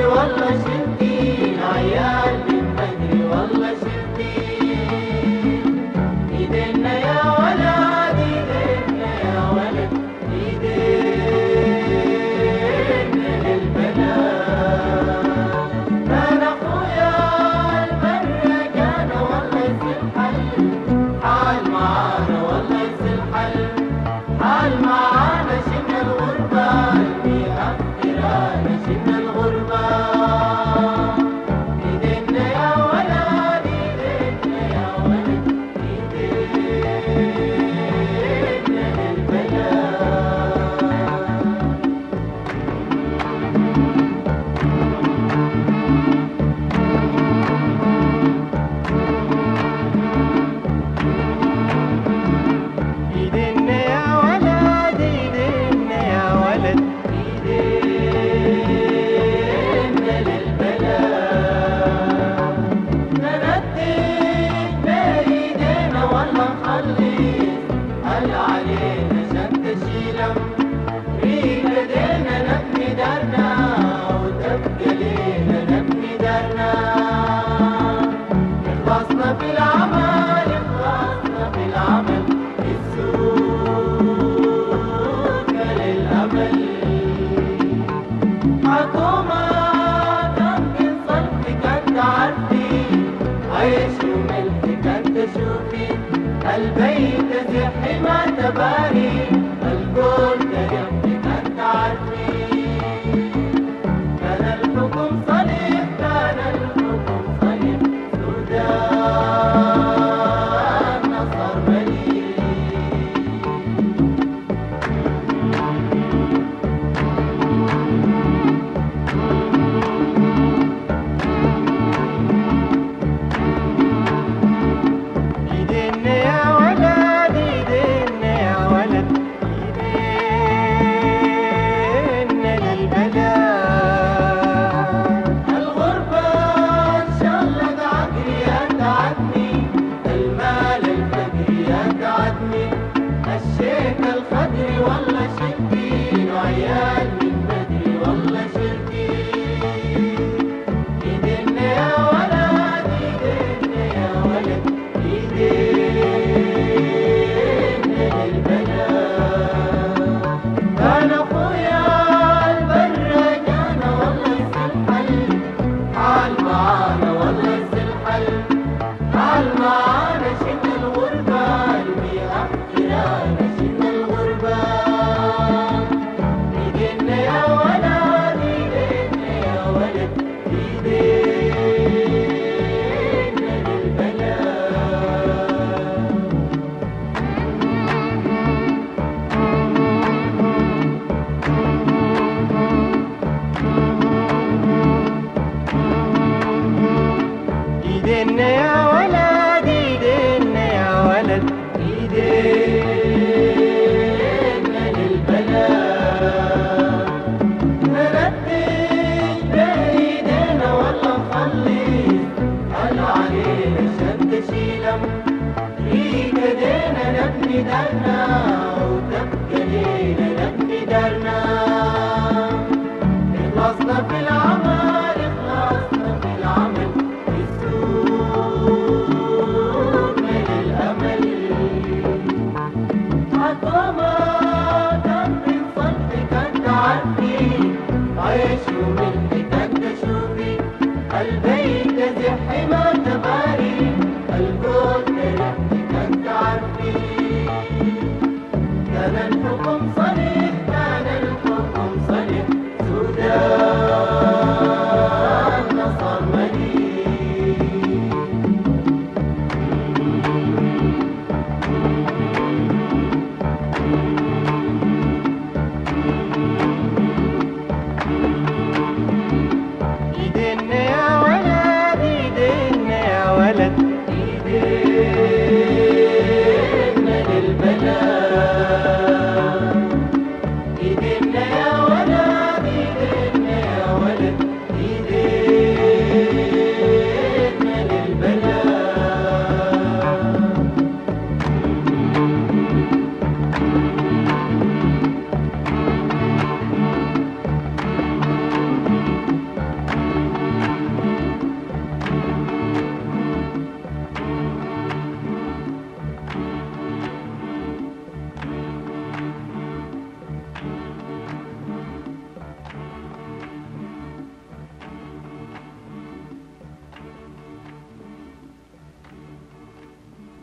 والله شلتي عيال من بدري والله شلتي ايدينا يا ولد ايدينا يا ولد ايدينا للبلد كان اخويا البر كان والله يصير حل حال معانا والله يصير حل حال معانا شلنا الغربة المياه اخرانا شلنا الغربة ايدينا يا ولد ايدينا يا ولد ايدينا للبلد ايدينا يا ولد ايدينا يا ولد ايدينا للبلد نردد بايدينا والله نخلص هل علينا شد شيلم ريق ايدينا نبني دارنا وتبقى لينا نبني دارنا اخلصنا في العمل اخلصنا في العمل السوق للأمل حكومة تمكن صلحك انت عارفي عيش وملحك انت شوفي البيت زحي ما تباري القول تريحك انت عارفي كان الحكم صليح كان الحكم صليح سودان نصر مليك ايدينا يا ولد ايدينا يا ولد ايدينا للبلد الغربة ان شاء الله تعدي تعدني المال الفقري تعدني الشيخ الخضري والله شلتي وعيال من بدري والله شلتي ايدينا يا ولد ايدينا يا ولد ايدينا للبلد كان اخويا البر كان والله يصير حل حال معانا والله يصير حل حال معانا شلنا الغربة المياه اخرانا شلنا الغربة ايدينا يا ولد ايدينا يا ولد ايدينا للبلد ايدينا يا ولد ايدينا يا ولد ايدينا للبلد نردد بايدينا والله نخلص هل علينا شد شيلم ريق ايدينا نبني دارنا وتبقى لينا نبني دارنا اخلصنا في العمل اخلصنا في العمل السوق للأمل حكومة تمكن صلحك انت عارفي عيش وملحك انت شوفي البيت زحي ما تباري القول تريحك انت عارفي كان الحكم